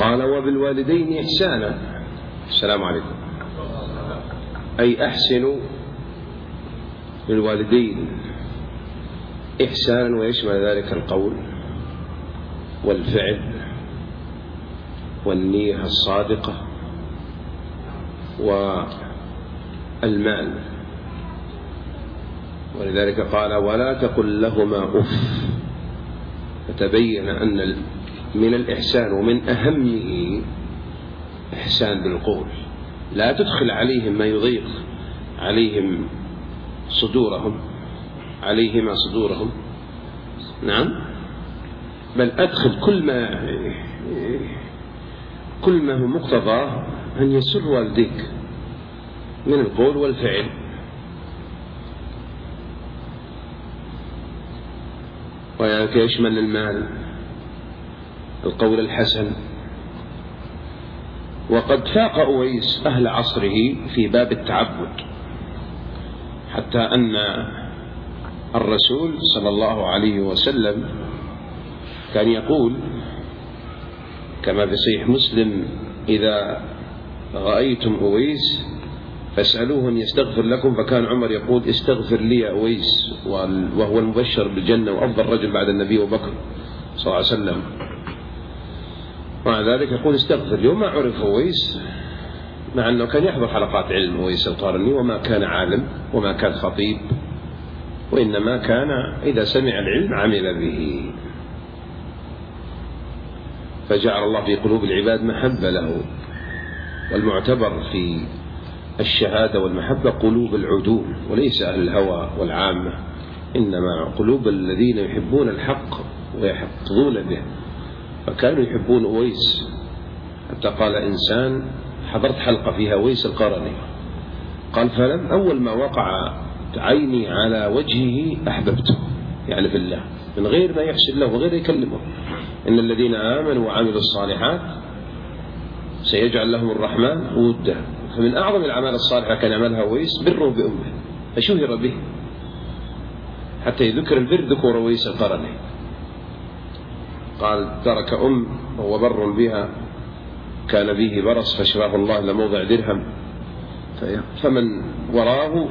قال وبالوالدين إحسانا. السلام عليكم. أي أحسنوا للوالدين إحسانا، ويشمل ذلك القول والفعل والنية الصادقة والمال. ولذلك قال ولا تقل لهما أف، فتبين أن من الإحسان ومن أهمه إحسان بالقول، لا تدخل عليهم ما يضيق عليهم عليهما صدورهم، نعم، بل أدخل كل ما هو مقتضاه أن يسر والديك من القول والفعل. وياك يشمل المال، القول الحسن. وقد فاق أويس أهل عصره في باب التعبد، حتى أن الرسول صلى الله عليه وسلم كان يقول كما في صحيح مسلم إذا رأيتم أويس فاسألوه أن يستغفر لكم، فكان عمر يقول استغفر لي يا أويس، وهو المبشر بالجنة وأفضل رجل بعد النبي أبو بكر صلى الله عليه وسلم. مع ذلك يقول استغفر لي. وما عرف أويس، مع أنه كان يحضر حلقات علم أويس القرني، وما كان عالم وما كان خطيب، وإنما كان إذا سمع العلم عمل به، فجعل الله في قلوب العباد محبة له. والمعتبر في الشهادة والمحبة قلوب العدول، وليس أهل الهوى والعامة، إنما قلوب الذين يحبون الحق ويحفظون به. فكانوا يحبون أويس، حتى قال إنسان حضرت حلقة فيها أويس القرني، قال فلم أول ما وقع عيني على وجهه أحببته، يعني في الله، من غير ما يحسن له وغير يكلمه. إن الذين آمنوا وعملوا الصالحات سيجعل لهم الرحمن ودا. فمن أعظم الأعمال الصالحة كان يعملها أويس بره بأمه، فشهر به حتى يذكر البر ذكر أويس القرني. قال ترك وهو بر بها كان به برص فشفاه الله إلى موضع درهم، فمن وراه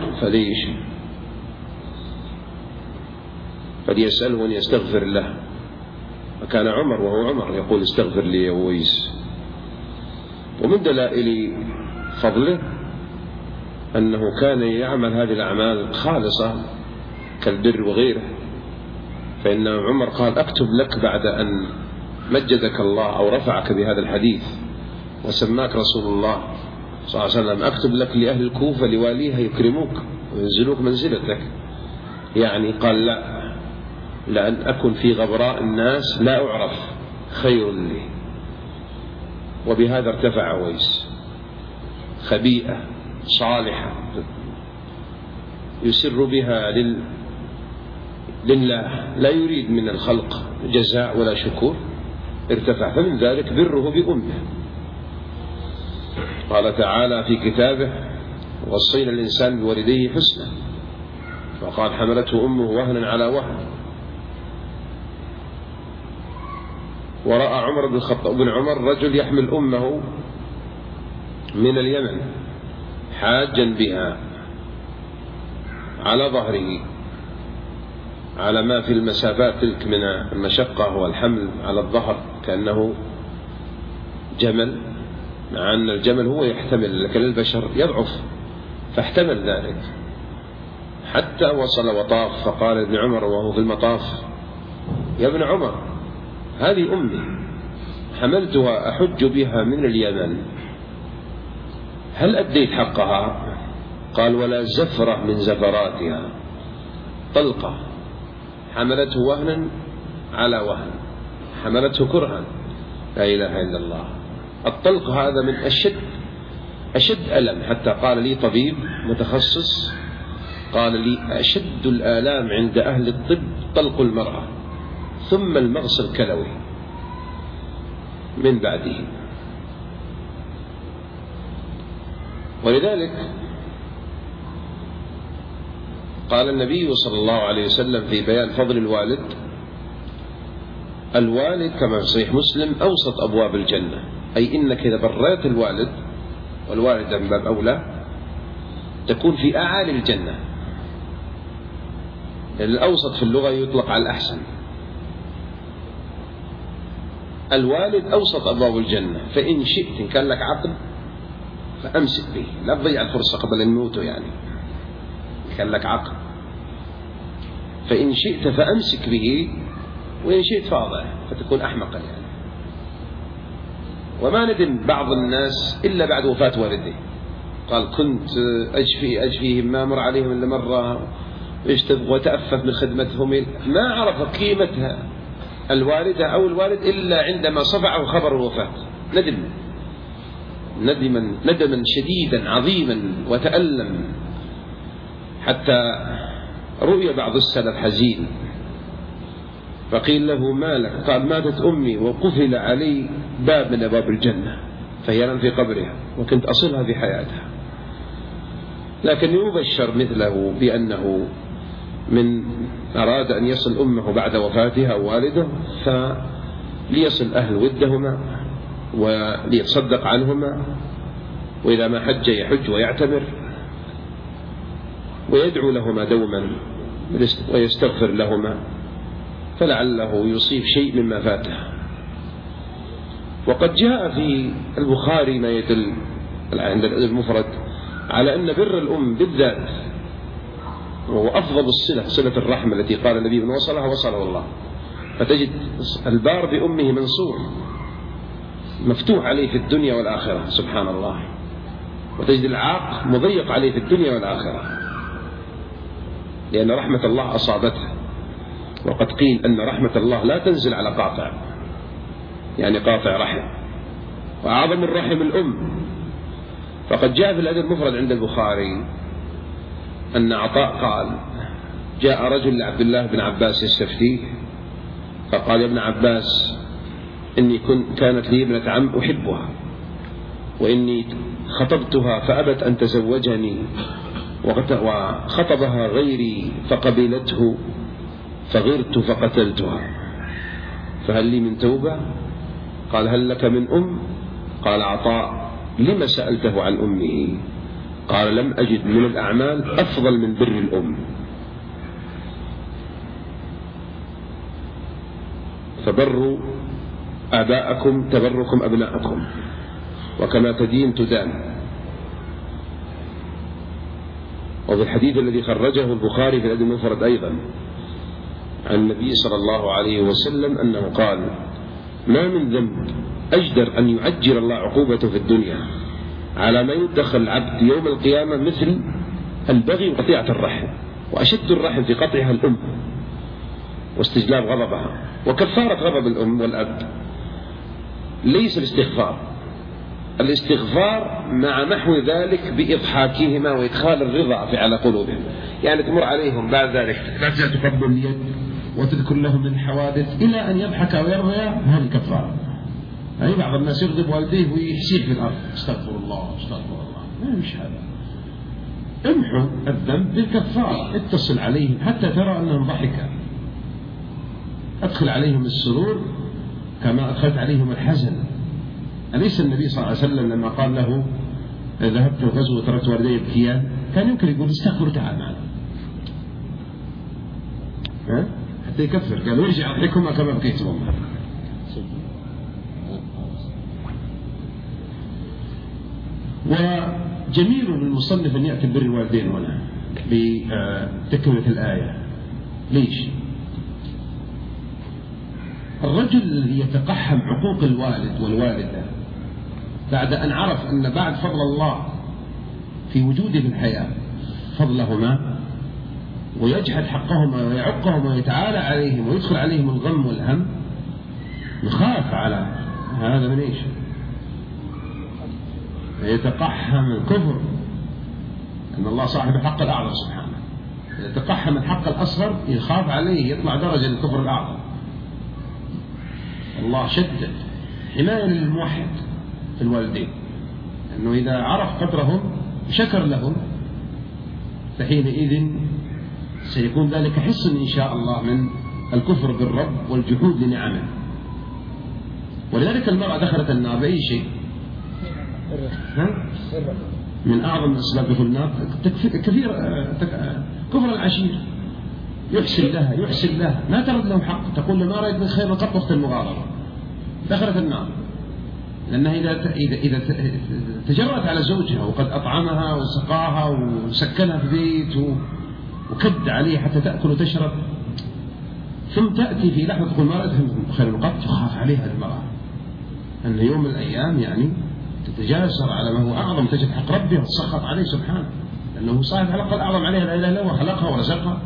فليسأله أن يستغفر له. فكان عمر وهو عمر يقول استغفر لي يا أويس. ومن دلائل فضله أنه كان يعمل هذه الأعمال خالصة كالبر وغيره. فإن عمر قال أكتب لك بعد أن مجدك الله أو رفعك بهذا الحديث وسماك رسول الله صلى الله عليه وسلم، أكتب لك لأهل الكوفة لواليها يكرموك وينزلوك منزلتك. يعني قال لا، لأن أكن في غبراء الناس لا أعرف خير لي. وبهذا ارتفع أويس، خبيئة صالحة يسر بها لله، لا يريد من الخلق جزاء ولا شكور، ارتفع. فمن ذلك بره بأمه. قال تعالى في كتابه وصينا الإنسان بوالديه حسنا، وقال حملته أمه وهنا على وهن. ورأى عمر بن الخطاب بن عمر رجل يحمل أمه من اليمن حاجا بها على ظهره، على ما في المسافات تلك من المشقة والحمل على الظهر، كأنه جمل، مع أن الجمل هو يحتمل لكن البشر يضعف، فاحتمل ذلك حتى وصل وطاف. فقال ابن عمر وهو في المطاف يا ابن عمر هذه أمي حملتها أحج بها من اليمن، هل أديت حقها؟ قال ولا زفرة من زفراتها، طلقة حملته وهنا على وهن، حملته كرها، لا إله إلا الله. الطلق هذا من أشد ألم، حتى قال لي طبيب متخصص قال لي أشد الآلام عند أهل الطب طلق المرأة، ثم المغص الكلوي من بعده. ولذلك قال النبي صلى الله عليه وسلم في بيان فضل الوالد: الوالد كما في صحيح مسلم أوسط أبواب الجنة، أي إنك إذا بريت الوالد والوالدة من باب أولى تكون في أعالي الجنة. الأوسط في اللغة يطلق على الأحسن. الوالد أوسط أبواب الجنة، فإن شئت إن كان لك عقل فأمسك به، لا تضيع الفرصة قبل الموت. يعني كان لك عقل فإن شئت فأمسك به، وإن شئت فاضع فتكون أحمقا يعني. وما ندم بعض الناس إلا بعد وفاة والده، قال كنت أجفيهم ما مر عليهم إلا مرة وتأفف من خدمتهم، ما عرف قيمتها الوالدة أو الوالد إلا عندما صفعه خبر الوفاة. ندما شديدا عظيما وتألم، حتى رؤي بعض السلف حزين فقيل له ما لك؟ قال ماتت أمي وقفل علي باب من أبواب الجنة فهي في قبرها وكنت أصلها في حياتها. لكن يبشر مثله بأنه من أراد أن يصل أمه بعد وفاتها أو والده فليصل أهل ودهما وليتصدق عنهما، وإذا ما حج يحج ويعتمر ويدعو لهما دوما ويستغفر لهما، فلعله يصيب شيء مما فاته. وقد جاء في البخاري ما يدل عند المفرد على أن بر الأم بالذات وهو أفضل الصلة، صلة الرحمة التي قال النبي من وصلها وصله الله. فتجد البار بأمه منصور مفتوح عليه في الدنيا والآخرة سبحان الله، وتجد العاق مضيق عليه في الدنيا والآخرة، لأن رحمة الله أصابته. وقد قيل أن رحمة الله لا تنزل على قاطع، يعني قاطع رحم، وأعظم الرحم الأم. فقد جاء في الأدب المفرد عند البخاري أن عطاء قال جاء رجل لعبد الله بن عباس يستفتيه فقال يا ابن عباس إني كانت لي ابنة عم أحبها وإني خطبتها فأبت أن تزوجني وخطبها غيري فقبلته فغرت فقتلتها، فهل لي من توبة؟ قال هل لك من أم؟ قال عطاء لما سألته عن أمه؟ قال لم أجد من الأعمال أفضل من بر الأم. فبروا آباءكم تبركم أبناءكم، وكما تدين تدان. وفي الحديث الذي خرجه البخاري في الأدب المفرد أيضا عن النبي صلى الله عليه وسلم أنه قال ما من ذنب أجدر أن يعجل الله عقوبته في الدنيا على ما يدخل العبد يوم القيامة مثل البغي وقطيعة الرحم، وأشد الرحم في قطعها الأم واستجلاب غضبها. وكفارة غضب الأم والأب ليس الاستغفار مع محو ذلك بإضحاكهما وإدخال الرضا على قلوبهم، يعني تمر عليهم بعد ذلك ترجع تقبل اليد وتذكر لهم الحوادث إلى أن يضحك ويرضى، هذه كفارة. يعني بعض الناس يغضب والديه ويحسيه في الأرض استغفر الله استغفر الله، مش هذا. امحوا الذنب بالكفارة، اتصل عليهم حتى ترى أنهم ضحكا، أدخل عليهم السرور كما أدخلت عليهم الحزن. أليس النبي صلى الله عليه وسلم لما قال له ذهبت الغزو وتركت والدي يبكيان كان يمكن يقول استغفر تعال معنا حتى يكفر، قال ارجع أضحكهما كما بكيتهما. وجميل للمصنف أن يأتي بر الوالدين هنا بتكملة الآية. ليش؟ الرجل الذي يتقحم حقوق الوالد والوالدة بعد أن عرف أن بعد فضل الله في وجوده في الحياة فضلهما ويجحد حقهما ويعقهم ويتعالى عليهم ويدخل عليهم الغم والهم، يخاف على هذا من إيش؟ يتقحم الكفر، أن الله صاحب الحق الأعظم سبحانه. يتقحم الحق الأصغر يخاف عليه يطلع درجة الكفر الأعظم. الله شدد حماية للموحد في الوالدين، أنه إذا عرف قدرهم شكر لهم فحينئذ سيكون ذلك حصن إن شاء الله من الكفر بالرب والجحود لنعمه. ولذلك المرأة دخلت النار بأي شيء؟ من أعظم أسباب دخول النار كثير كفر العشير. يحسن لها ما ترد له حق، تقول له ما رأيت من خير قط وقت المغاررة، دخلت النار. لأنها إذا تجرأت على زوجها وقد أطعمها وسقاها وسكنها في بيت وكد عليه حتى تأكل وتشرب، ثم تأتي في لحظة تقول ما رأيت من خير قط، تخاف عليها المرأة أن يوم من الأيام يعني تتجاسر على ما هو أعظم، تجد حق ربها وتسخط عليه سبحانه، لأنه صاحب الحق الأعظم عليها لا إله إلا هو، خلقها ورزقها.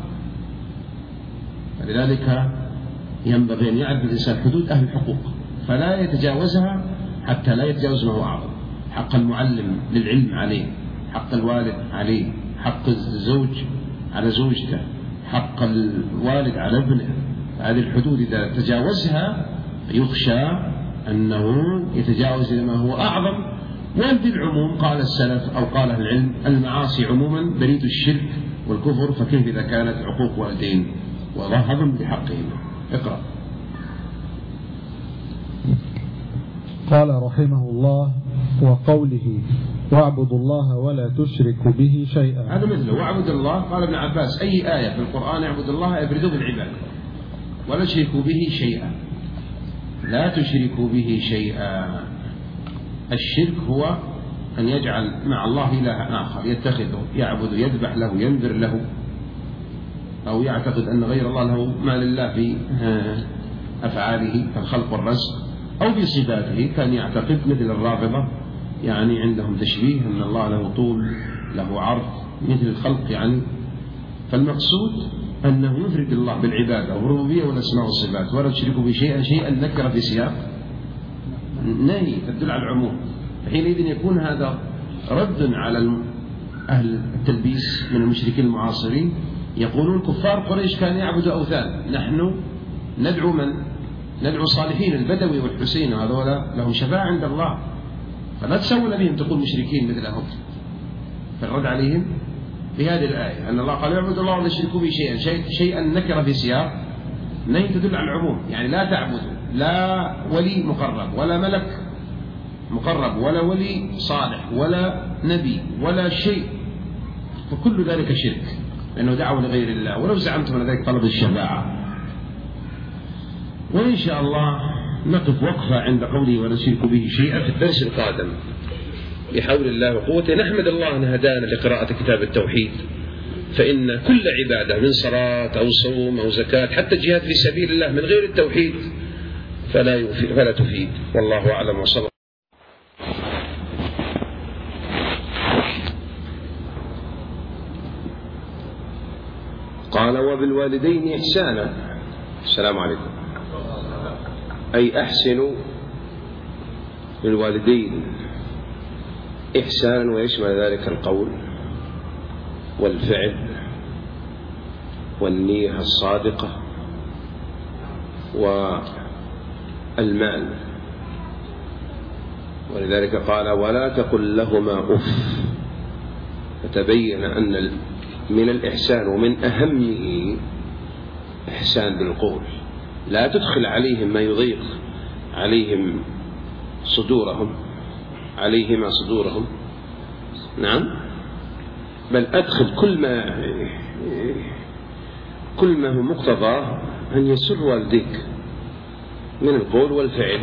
فلذلك ينبغي أن يعرف الإنسان حدود أهل الحقوق فلا يتجاوزها حتى لا يتجاوز ما هو أعظم. حق المعلم للعلم عليه، حق الوالد عليه، حق الزوج على زوجته، حق الوالد على ابنه. هذه الحدود إذا تجاوزها يخشى أنه يتجاوز إلى ما هو أعظم. وبالعموم قال السلف أو قال أهل العلم المعاصي عموما بريد الشرك والكفر، فكيف إذا كانت عقوق والدين وهضم بحقهم. اقرأ. قال رحمه الله: وقوله واعبدوا الله ولا تشركوا به شيئا، هذا مثله واعبد الله. قال ابن عباس أي آية في القرآن اعبد الله افردوا بالعبادة ولا تشركوا به شيئا، لا تشركوا به شيئا. الشرك هو أن يجعل مع الله إله آخر يتخذه، يعبد، يذبح له، ينذر له، أو يعتقد أن غير الله له ما لله في أفعاله كالخلق والرزق أو في صفاته، كان يعتقد مثل الرافضة يعني عندهم تشبيه أن الله له طول له عرض مثل الخلق يعني. فالمقصود أنه يفرد الله بالعبادة والربوبية والأسماء والصفات ولا تشركوا بشيئا. شيئا نكر في سياق نهي تدل على العموم، حينئذ يكون هذا رد على أهل التلبيس من المشركين المعاصرين. يقولون كفار قريش كانوا يعبدوا أوثان، نحن ندعو من؟ ندعو الصالحين، البدوي والحسين، وهذولا لهم شفاعة عند الله، فلا تسول بهم تقول مشركين مثلهم. فالرد عليهم بهذه الآية أن الله قال يعبد الله ولا يشركوا به شيئا. شيئا نكر في سياق نهي تدل على العموم، يعني لا تعبدوا لا ولي مقرب ولا ملك مقرب ولا ولي صالح ولا نبي ولا شيء، فكل ذلك شرك لأنه دعوة لغير الله، ولو زعمتم أن ذلك طلب الشفاعة. وإن شاء الله نقف وقفة عند قوله ولا تشركوا به شيئا في الدرس القادم بحول الله وقوته. نحمد الله أن هدانا لقراءة كتاب التوحيد، فإن كل عبادة من صلاة أو صوم أو زكاة حتى الجهاد في سبيل الله من غير التوحيد فلا تفيد. والله أعلم. وصلى. قال وبالوالدين إحسانا. السلام عليكم. أي أحسنوا للوالدين إحسانا، ويشمل ذلك القول والفعل والنية الصادقة والمال. ولذلك قال ولا تقل لهما أف، فتبين أن من الإحسان ومن أهمه إحسان بالقول، لا تدخل عليهم ما يضيق عليهم صدورهم عليهما صدورهم، نعم، بل أدخل كل ما هو مقتضاه أن يسر والديك من القول والفعل.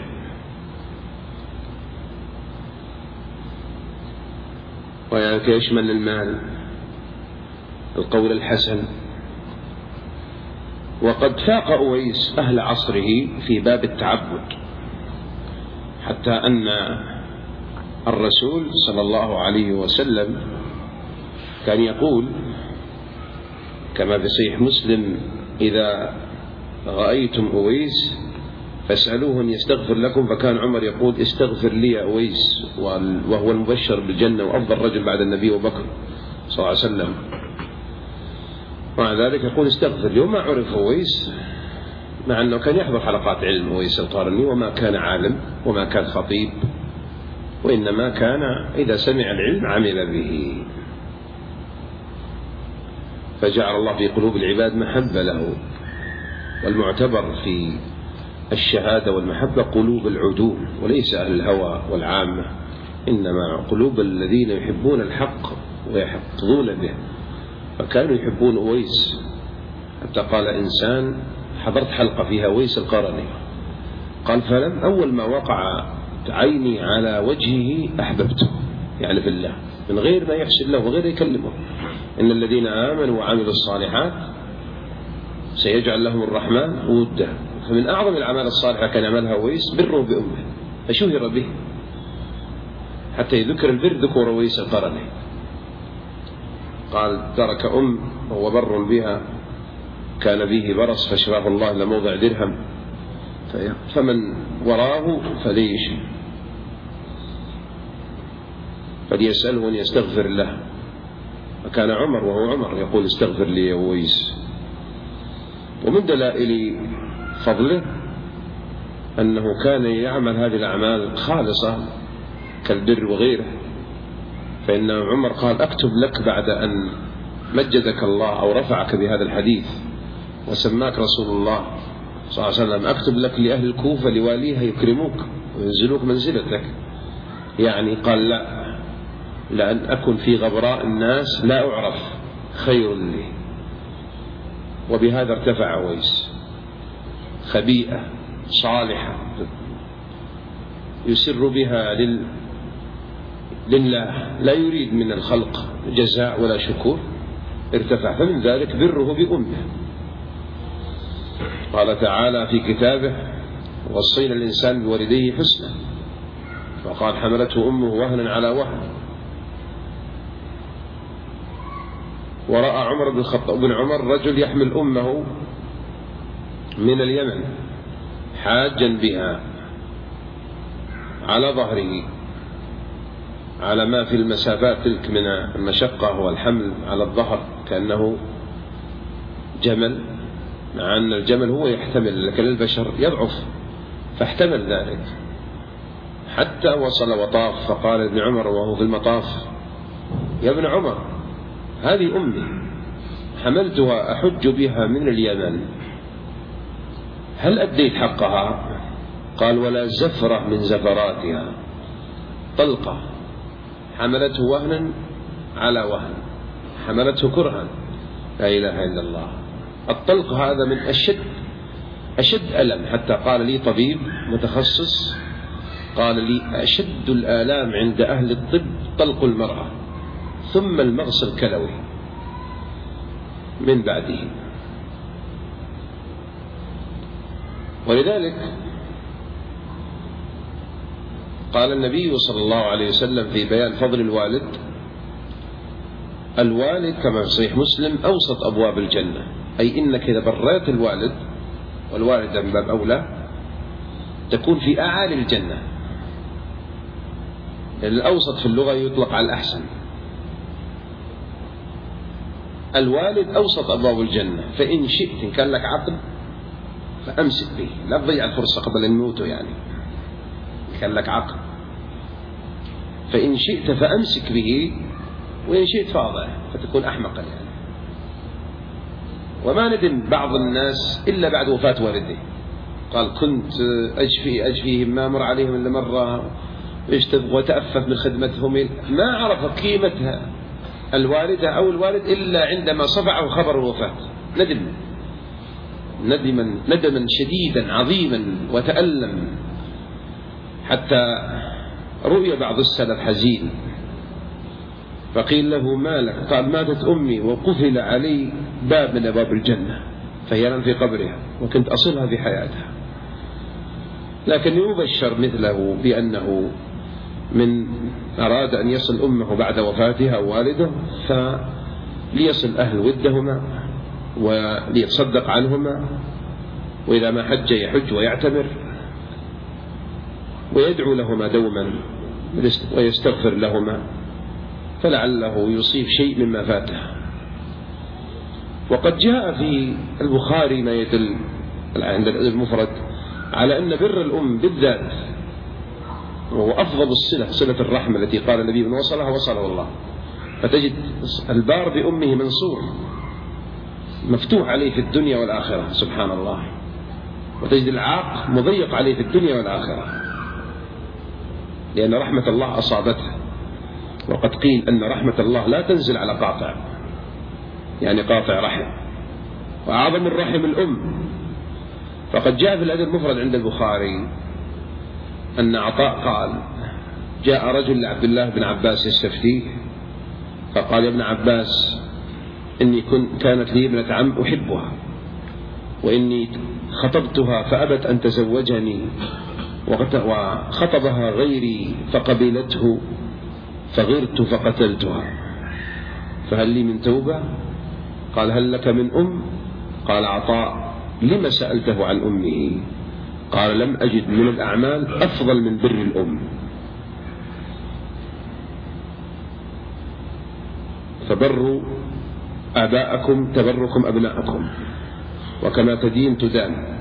وياك يشمل المال القول الحسن. وقد فاق أويس أهل عصره في باب التعبد، حتى أن الرسول صلى الله عليه وسلم كان يقول كما في صحيح مسلم إذا رأيتم أويس فاسألوه أن يستغفر لكم، فكان عمر يقول استغفر لي يا أويس، وهو المبشر بالجنة وأفضل رجل بعد النبي وبكر صلى الله عليه وسلم. ومع ذلك يقول استغفر لي. وما عرف أويس مع أنه كان يحضر حلقات علم أويس القرني، وما كان عالم وما كان خطيب، وإنما كان إذا سمع العلم عمل به، فجعل الله في قلوب العباد محبة له. والمعتبر في الشهادة والمحبة قلوب العدول وليس أهل الهوى والعامة، إنما قلوب الذين يحبون الحق ويحفظون به. فكانوا يحبون أويس، حتى قال إنسان حضرت حلقة فيها أويس القرني، قال فلم أول ما وقع عيني على وجهه أحببته، يعني في الله، من غير ما يحسد له وغير يكلمه. إن الذين آمنوا وعملوا الصالحات سيجعل لهم الرحمن ودا. فمن أعظم الأعمال الصالحة كان يعملها أويس بره بأمه، فشهر به حتى يذكر البر ذكر أويس القرني. قال ترك وهو بر بها كان به برص فشفاه الله لموضع درهم، فمن وراه فليسأله أن يستغفر له. فكان عمر وهو عمر يقول استغفر لي يا أويس. ومن دلائل فضله أنه كان يعمل هذه الأعمال خالصة كالبر وغيره. فإن عمر قال أكتب لك بعد أن مجدك الله أو رفعك بهذا الحديث وسماك رسول الله صلى الله عليه وسلم، أكتب لك لأهل الكوفة لواليها يكرموك وينزلوك منزلتك. يعني قال لا، لأن أكن في غبراء الناس لا أعرف خير لي. وبهذا ارتفع أويس، خبيئة صالحة يسر بها لله، لا يريد من الخلق جزاء ولا شكور، ارتفع. فمن ذلك بره بأمه. قال تعالى في كتابه وصينا الإنسان بوالديه حسنا، وقال حملته أمه وهنا على وهن. ورأى عمر بن الخطاب بن عمر رجل يحمل أمه من اليمن حاجا بها على ظهره، على ما في المسافات تلك من المشقة والحمل على الظهر، كأنه جمل، مع أن الجمل هو يحتمل لكن البشر يضعف، فاحتمل ذلك حتى وصل وطاف. فقال ابن عمر وهو في المطاف يا ابن عمر هذه أمي حملتها أحج بها من اليمن، هل أديت حقها؟ قال ولا زفرة من زفراتها، طلقة حملته وهنا على وهن، حملته كرها، لا إله إلا الله. الطلق هذا من أشد ألم، حتى قال لي طبيب متخصص قال لي أشد الآلام عند أهل الطب طلق المرأة، ثم المغص الكلوي من بعده. ولذلك قال النبي صلى الله عليه وسلم في بيان فضل الوالد: الوالد كما في صحيح مسلم أوسط أبواب الجنة، أي إنك إذا بريت الوالد، والوالد من باب أولى، تكون في أعالي الجنة. الأوسط في اللغة يطلق على الأحسن. الوالد أوسط أبواب الجنة، فإن شئت إن كان لك عقل فأمسك به، لا تضيع الفرصة قبل أن يموتوا، يعني كان لك عقل، فإن شئت فأمسك به، وإن شئت فاضع فتكون أحمقا يعني. وما ندم بعض الناس إلا بعد وفاة والده، قال كنت أجفيهم ما مر عليهم إلا مرة وتأفف من خدمتهم، ما عرف قيمتها الوالدة أو الوالد إلا عندما صفعه خبر الوفاة، ندما شديدا عظيما وتألم، حتى رؤي بعض السلف حزين فقيل له ما لك؟ قال ماتت أمي وقفل علي باب من أبواب الجنة فهي في قبرها وكنت أصلها في حياتها. لكن يبشر مثله بأنه من أراد أن يصل أمه بعد وفاتها والده فليصل أهل ودهما وليتصدق عنهما، وإذا ما حج يحج ويعتمر، ويدعو لهما دوما ويستغفر لهما، فلعله يصيب شيء مما فاته. وقد جاء في البخاري ما يدل عند المفرد على أن بر الأم بالذات وهو أفضل الصلة، صلة الرحمة التي قال النبي من وصلها وصله الله. فتجد البار بأمه منصور مفتوح عليه في الدنيا والآخرة، سبحان الله. وتجد العاق مضيق عليه في الدنيا والآخرة، لأن رحمة الله أصابته. وقد قيل أن رحمة الله لا تنزل على قاطع، يعني قاطع رحم، وأعظم الرحم الأم. فقد جاء في الأدب المفرد عند البخاري أن عطاء قال: جاء رجل لعبد الله بن عباس يستفتيه، فقال: يا ابن عباس، إني كانت لي ابنة عم أحبها، وإني خطبتها فأبت أن تزوجني، وخطبها غيري فقبلته، فغرت فقتلتها، فهل لي من توبة؟ قال: هل لك من أم؟ قال عطاء: لما سألته عن أمه؟ قال: لم أجد من الأعمال أفضل من بر الأم. فبروا آباءكم تبركم أبناءكم، وكما تدين تدان.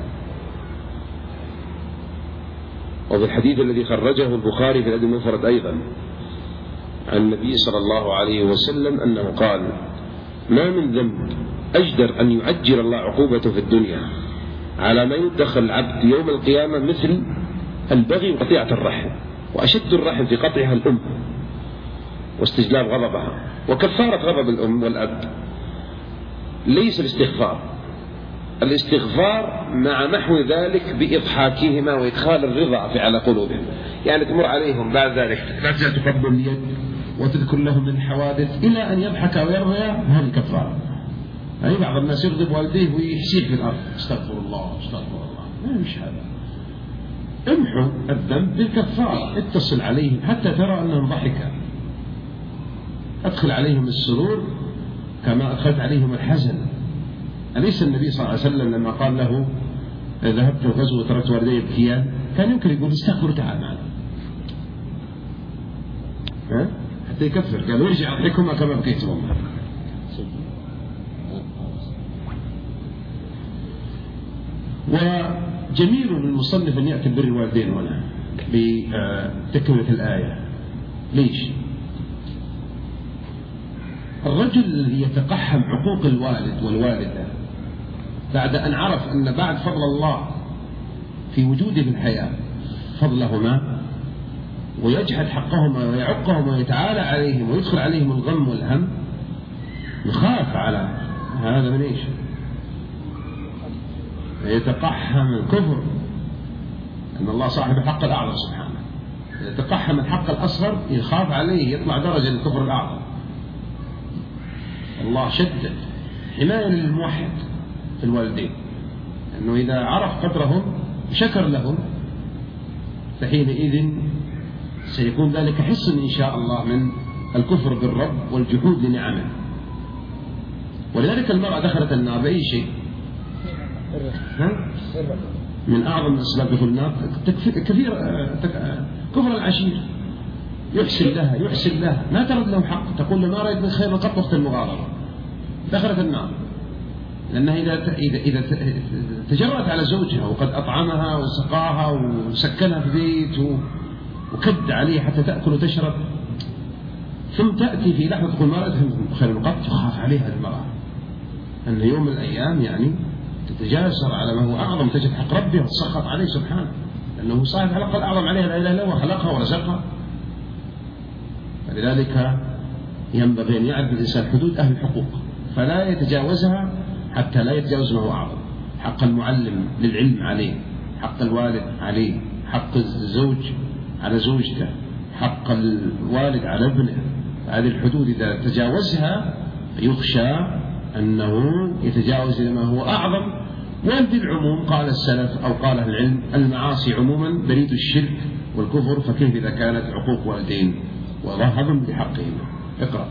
وفي الحديث الذي خرجه البخاري في الأدب المفرد أيضا عن النبي صلى الله عليه وسلم أنه قال: ما من ذنب أجدر أن يعجل الله عقوبته في الدنيا على ما يدخل العبد يوم القيامة مثل البغي وقطيعة الرحم، وأشد الرحم في قطعها الأم واستجلاب غضبها. وكفارة غضب الأم والأب ليس الاستغفار مع محو ذلك بإضحاكهما وإدخال الرضا على قلوبهم، يعني تمر عليهم بعد ذلك لا تزال تقبل اليد وتذكر لهم من الحوادث إلى أن يضحك ويرضى، هذه كفارة. يعني بعض الناس يغضب والديه ويحسيح في الأرض: استغفر الله استغفر الله. ما مش هذا. امحوا الذنب بالكفارة، اتصل عليهم حتى ترى أنهم ضحكا، أدخل عليهم السرور كما أدخلت عليهم الحزن. أليس النبي صلى الله عليه وسلم لما قال له: ذهبت الغزو وتركت والدي يبكيان، كان يمكن يقول: استغفر تعال معنا، حتى يكفر. قال: ارجع أضحكهما كما بكيتهما. وجميل للمصنف أن يأتي ببر الوالدين هنا بتكملة الآية. ليش؟ الرجل الذي يتقحم حقوق الوالد والوالدة بعد أن عرف أن بعد فضل الله في وجوده في الحياة فضلهما، ويجحد حقهما ويعقهما ويتعالى عليهم ويدخل عليهم الغم والهم، يخاف على هذا من إيش؟ يتقحم الكفر، أن الله صاحب الحق الأعظم سبحانه. يتقحم الحق الأصغر يخاف عليه يطلع درجة الكفر الأعظم. الله شدد حماية للموحد في الوالدين، أنه إذا عرف قدرهم شكر لهم، فحينئذ سيكون ذلك حصن إن شاء الله من الكفر بالرب والجحود لنعمه. ولذلك المرأة دخلت النار بأي شيء؟ من أعظم أسباب دخول النار كثير كفر العشير. يحسن لها ما ترد له حق، تقول له ما رأيت من خير قط وقت المغاربة، دخلت النار. لأنها إذا تجرأت على زوجها وقد أطعمها وسقاها وسكنها في بيت وكد عليه حتى تأكل وتشرب، ثم تأتي في لحظة تقول ما رأيت من خير قط، تخاف عليها المرأة أن يوم من الأيام يعني تتجاسر على ما هو أعظم، تجد حق ربها وتسخط عليه سبحانه، لأنه صاحب الحق الأعظم عليها لا إله إلا هو، خلقها ورزقها. فلذلك ينبغي أن يعرف الإنسان حدود أهل الحقوق فلا يتجاوزها حتى لا يتجاوز ما هو أعظم. حق المعلم للعلم عليه، حق الوالد عليه، حق الزوج على زوجته، حق الوالد على ابنه. هذه الحدود إذا تجاوزها يخشى أنه يتجاوز إلى ما هو أعظم. وبالعموم قال السلف أو قال أهل العلم: المعاصي عموما بريد الشرك والكفر، فكيف إذا كانت عقوق والدين وهضم بحقهما. اقرأ.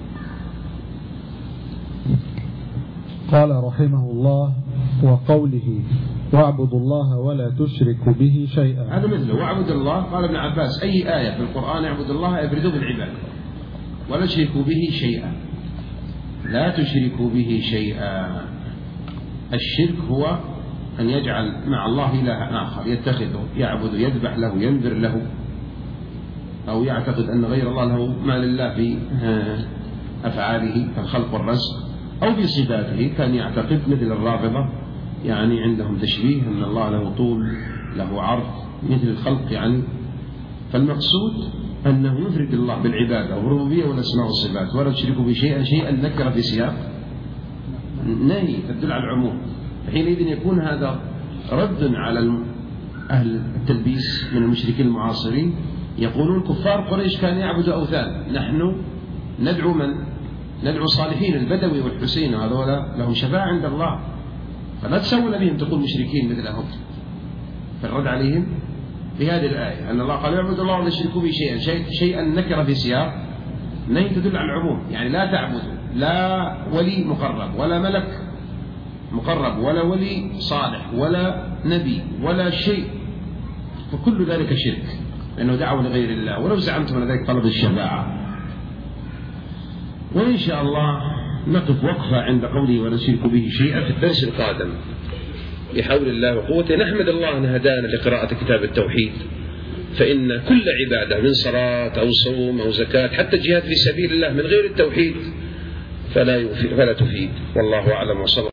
قال رحمه الله: وقوله: واعبدوا الله ولا تشركوا به شيئا. هذا مثله واعبد الله. قال ابن عباس: أي آية في القرآن اعبد الله افردوا بالعبادة ولا تشركوا به شيئا. لا تشركوا به شيئا. الشرك هو أن يجعل مع الله إلها آخر يتخذه، يعبد، يذبح له، ينذر له، أو يعتقد أن غير الله له ما لله في أفعاله الخلق والرزق، أو في صفاته، كان يعتقد مثل الرافضة يعني عندهم تشبيه أن الله له طول له عرض مثل الخلق يعني. فالمقصود أنه يفرد الله بالعبادة والربوبية والأسماء والصفات ولا تشرك به شيئا نكر في سياق نهي تدل على العموم. حينئذ يكون هذا رد على أهل التلبيس من المشركين المعاصرين. يقولون كفار قريش كانوا يعبدوا أوثان، نحن ندعو من؟ ندعو الصالحين البدوي والحسين، وهذولا لهم شفاعة عند الله، فلا تسول بهم تقول مشركين مثلهم. فالرد عليهم بهذه الآية أن الله قال يعبد الله ولا يشركوا به شيئا نكر في سياق نهي تدل على العموم. يعني لا تعبدوا لا ولي مقرب ولا ملك مقرب ولا ولي صالح ولا نبي ولا شيء، فكل ذلك شرك لأنه دعوة لغير الله، ولو زعمتم أن ذلك طلب الشفاعة. وإن شاء الله نقف وقفة عند قوله ولا نشرك به شيئا في الدرس القادم بحول الله وقوته. نحمد الله أن هدانا لقراءة كتاب التوحيد، فإن كل عبادة من صلاة أو صوم أو زكاة حتى الجهاد في سبيل الله من غير التوحيد فلا تفيد. والله أعلم وصلى